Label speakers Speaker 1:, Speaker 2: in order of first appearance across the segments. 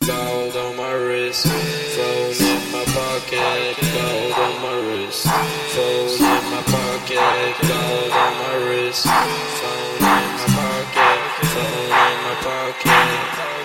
Speaker 1: Gold on my wrist, phone in my pocket. Gold on my wrist, phone in my pocket. Gold on my wrist, phone in my pocket. Phone in my pocket.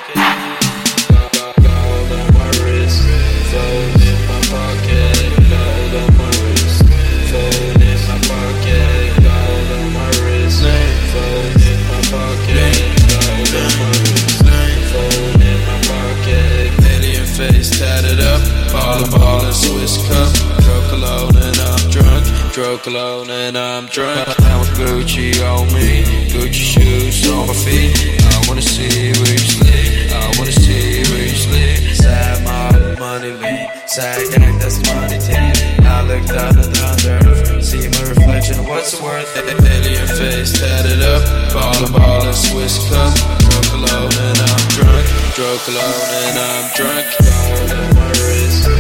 Speaker 1: Gold on my wrist, phone in my pocket. Gold on my wrist, phone in my pocket. Gold on my wrist, phone in my pocket. Gold on my wrist, phone in my pocket. Alien face tatted up, ballin', Swiss cup. Drove cologne and I'm drunk. Drove cologne and I'm drunk. Now with Gucci on me, Gucci shoes on my feet. I wanna see where you sleep. I wanna see where you sleep. Side mob, money lean. Side gang, that's money team. I look down under, see my reflection. What's it worth? Alien face tatted up, ballin', Swiss cup. Drove cologne and I'm drunk. Drove cologne and I'm drunk. Gold on my wrist.